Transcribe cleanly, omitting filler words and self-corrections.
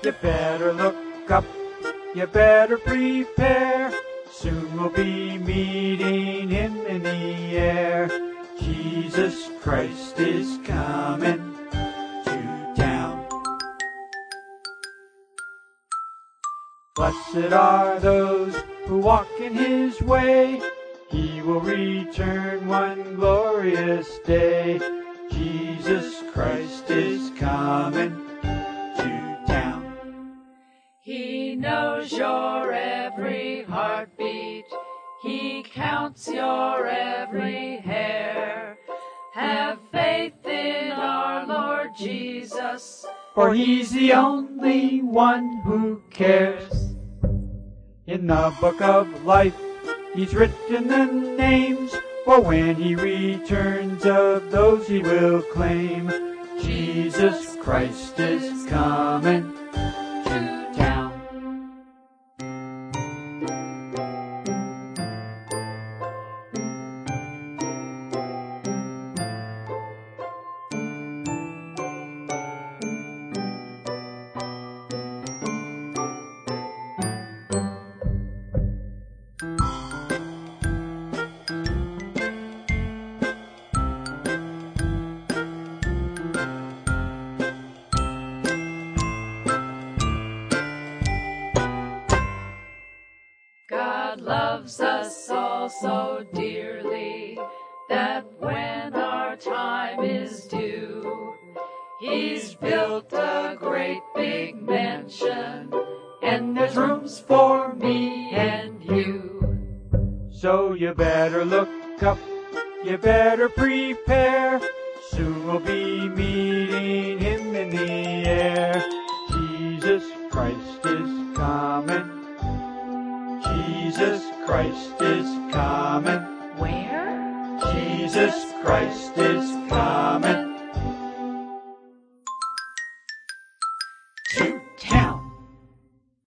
You better look up, you better prepare. Soon we'll be meeting him in the air. Jesus Christ is coming to town. Blessed are those who walk in his way. He will return one glorious day. Jesus Christ is coming to town. He knows your every heartbeat. He counts your every hair. Have faith in our Lord Jesus, for he's the only one who cares. In the book of life, he's written the names, for when he returns of those he will claim. Jesus Christ is coming to town. God loves us all so dearly that when our time is due, he's built a great big mansion, and there's rooms for me and you. So you better look up, you better prepare. Soon we'll be meeting him in the air. Jesus Christ is coming. Jesus Christ is coming. Where? Jesus Christ is coming.